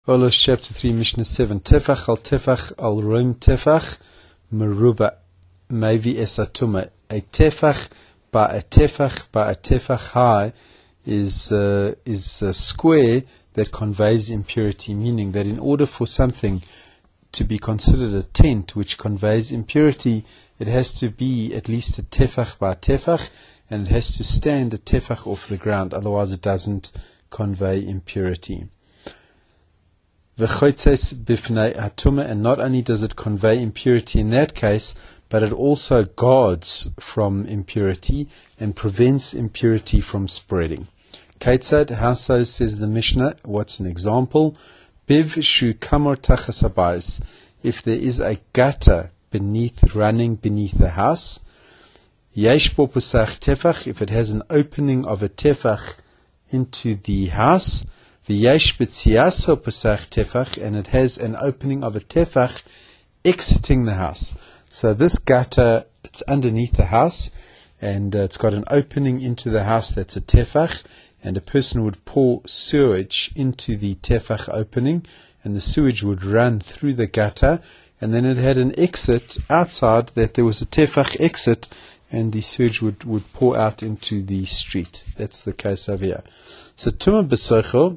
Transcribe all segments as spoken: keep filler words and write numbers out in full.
Olos chapter three, Mishnah seven. Tefach al tefach al rom tefach meruba mevi esatuma. A tefach by a tefach by a tefach high is uh, is a square that conveys impurity, meaning that in order for something to be considered a tent which conveys impurity, it has to be at least a tefach by a tefach, and it has to stand a tefach off the ground, otherwise it doesn't convey impurity. And not only does it convey impurity in that case, but it also guards from impurity and prevents impurity from spreading. Keitzad, how so, says the Mishnah. What's an example? Biv shu kamor tachas habayis. If there is a gutter beneath, running beneath the house, yesh bo pusach tefach, if it has an opening of a tefach into the house, v'yesh b'tziaso pusach tefach, and it has an opening of a tefach exiting the house. So this gutter, it's underneath the house, and uh, it's got an opening into the house that's a tefach, and a person would pour sewage into the tefach opening, and the sewage would run through the gutter, and then it had an exit outside, that there was a tefach exit, and the sewage would, would pour out into the street. That's the case over here. So tumah b'soicho,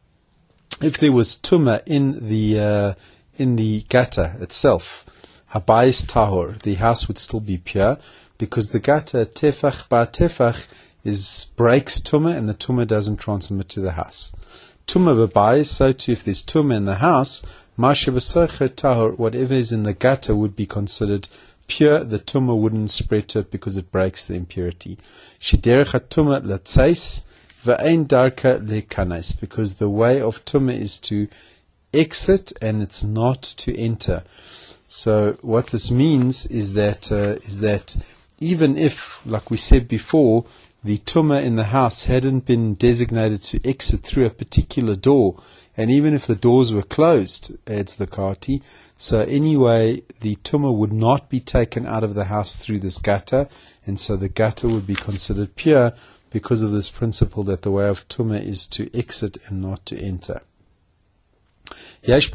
if there was tumah in the uh, in the gutter itself, habayis tahor, the house would still be pure, because the gutter tefach ba tefach is breaks tumah, and the tumah doesn't transmit to the house. Tumah b'bayis, so too if there's tumah in the house, mashe b'soicho tahor, whatever is in the gutter would be considered pure. The tumah wouldn't spread to it because it breaks the impurity. Shederech hatumah latzeis v'ein darka lekanes, because the way of tumah is to exit and it's not to enter. So what this means is that uh, is that even if, like we said before, the tumah in the house hadn't been designated to exit through a particular door, and even if the doors were closed, adds the Kati, so anyway, the tumah would not be taken out of the house through this gutter, and so the gutter would be considered pure because of this principle that the way of tumah is to exit and not to enter. If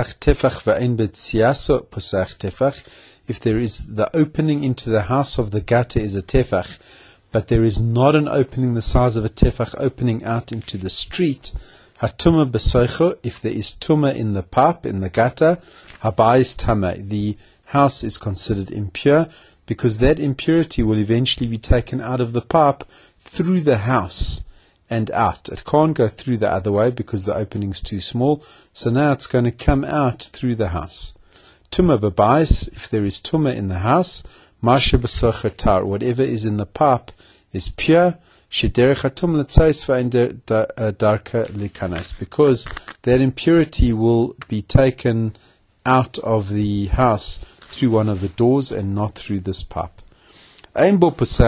there is the opening into the house of the gutter is a tefach, but there is not an opening the size of a tefach opening out into the street, hatumah b'soicho, if there is tumah in the pipe, in the gutter, habayis tameh, the house is considered impure, because that impurity will eventually be taken out of the pipe through the house and out. It can't go through the other way because the opening's too small, so now it's going to come out through the house. Tumah b'bayis, if there is tumah in the house, mashe b'soicho tar, whatever is in the pipe is pure, shederech hatumah l'tzais v'ein darka lekanas, because that impurity will be taken out of the house through one of the doors and not through this pipe. If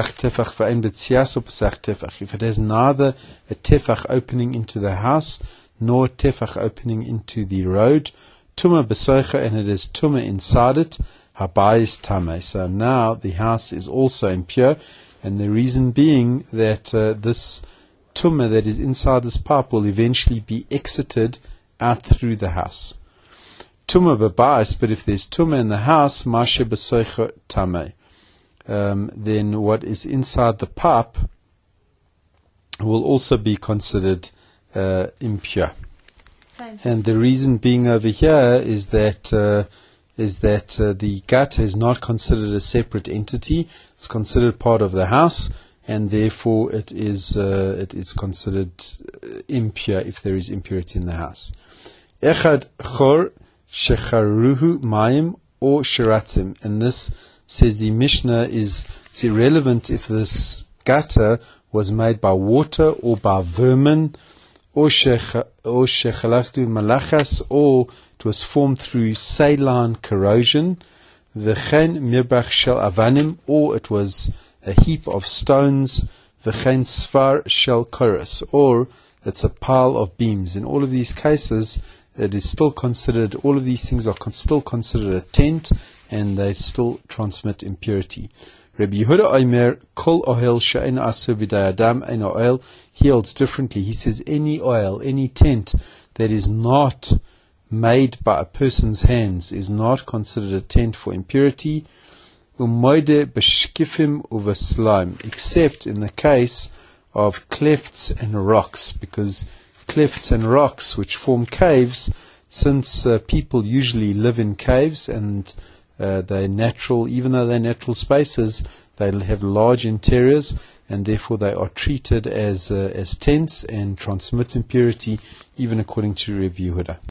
it has neither a tefach opening into the house nor a tefach opening into the road, tumah b'soicha, and it has tumah inside it, habayis tameh. So now the house is also impure, and the reason being that uh, this tumah that is inside this pipe will eventually be exited out through the house. Tumah b'bayis, but if there's tumah in the house, mashe b'soicha tameh. Um, then what is inside the pipe will also be considered uh, impure. Fine. And the reason being over here is that uh, is that uh, the gutter is not considered a separate entity; it's considered part of the house, and therefore it is uh, it is considered impure if there is impurity in the house. Echad chor shecharuhu mayim or shiratzim, and this, says the Mishnah, is it's irrelevant if this gutter was made by water or by vermin, or shechalachtu malachas, or it was formed through saline corrosion, v'chein mirbach shel avanim, or it was a heap of stones, v'chein sfar shel koros, or it's a pile of beams. In all of these cases, it is still considered, all of these things are con- still considered a tent, and they still transmit impurity. Rabbi Yehuda Omer, Kol Ohel She'en Asur B'Day Adam Ein Oil, he holds differently. He says any oil, any tent that is not made by a person's hands is not considered a tent for impurity, umoide b'shkifim uveslaim, except in the case of clefts and rocks, because clefts and rocks, which form caves, since uh, people usually live in caves and uh, they're natural, even though they're natural spaces, they'll have large interiors, and therefore they are treated as uh, as tents and transmit impurity, even according to Rebbe Yehuda.